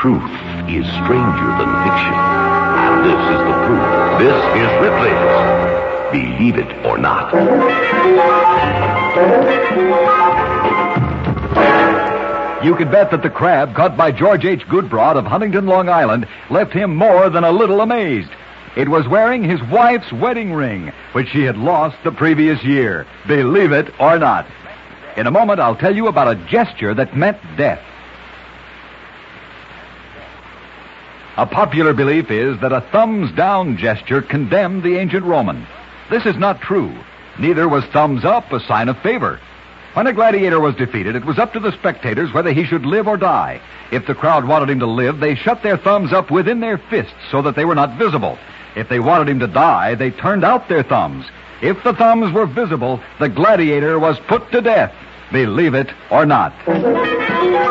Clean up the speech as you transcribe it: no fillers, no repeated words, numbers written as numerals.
Truth is stranger than fiction. And this is the proof. This is Ripley's Believe It or Not. You could bet that the crab caught by George H. Goodbroad of Huntington, Long Island, left him more than a little amazed. It was wearing his wife's wedding ring, which she had lost the previous year. Believe it or not. In a moment, I'll tell you about a gesture that meant death. A popular belief is that a thumbs-down gesture condemned the ancient Roman. This is not true. Neither was thumbs up a sign of favor. When a gladiator was defeated, it was up to the spectators whether he should live or die. If the crowd wanted him to live, they shut their thumbs up within their fists so that they were not visible. If they wanted him to die, they turned out their thumbs. If the thumbs were visible, the gladiator was put to death. Believe it or not.